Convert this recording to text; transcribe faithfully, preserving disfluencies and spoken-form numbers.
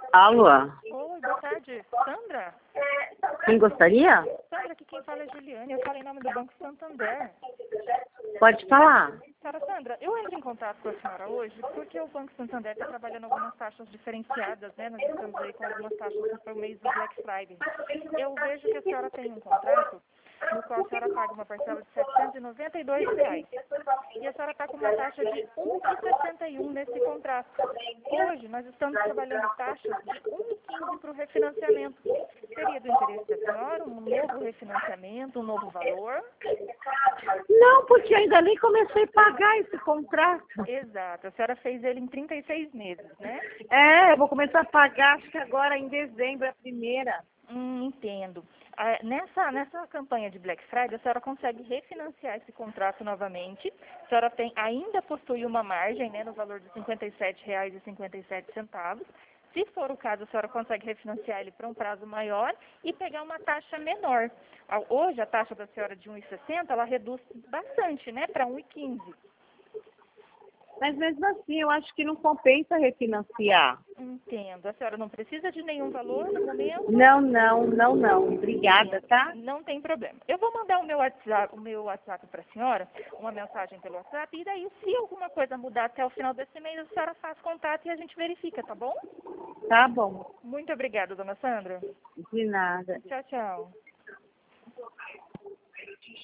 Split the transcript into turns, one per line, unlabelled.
Alô?
Oi, boa tarde. Sandra?
Quem gostaria?
Sandra, aqui quem fala é Juliane. Eu falo em nome do Banco Santander.
Pode falar.
Senhora Sandra, eu entro em contato com a senhora hoje porque o Banco Santander está trabalhando algumas taxas diferenciadas, né? Nós estamos aí com algumas taxas por mês do Black Friday. Eu vejo que a senhora tem um contrato no qual a senhora paga uma parcela de setecentos e noventa e dois reais. E a senhora está com uma taxa de um vírgula sessenta e um nesse contrato. Hoje nós estamos trabalhando taxas de um vírgula quinze para o refinanciamento. Seria do interesse da senhora um novo refinanciamento, um novo valor?
Não, porque eu ainda nem comecei a pagar esse contrato.
Exato. A senhora fez ele em trinta e seis meses, né?
É, eu vou começar a pagar, acho que agora em dezembro, a primeira.
Hum, entendo. Ah, nessa, nessa campanha de Black Friday, a senhora consegue refinanciar esse contrato novamente. A senhora tem, ainda possui uma margem, né, no valor de cinquenta e sete reais e cinquenta e sete centavos. Se for o caso, a senhora consegue refinanciar ele para um prazo maior e pegar uma taxa menor. Ah, hoje, a taxa da senhora de um vírgula sessenta, ela reduz bastante, né, para um vírgula quinze.
Mas mesmo assim, eu acho que não compensa refinanciar.
Entendo. A senhora não precisa de nenhum valor no momento?
Não, não, não, não. Obrigada, tá?
Não tem problema. Eu vou mandar o meu WhatsApp, o meu WhatsApp para a senhora, uma mensagem pelo WhatsApp, e daí, se alguma coisa mudar até o final desse mês, a senhora faz contato e a gente verifica, tá bom?
Tá bom.
Muito obrigada, dona Sandra.
De nada.
Tchau, tchau.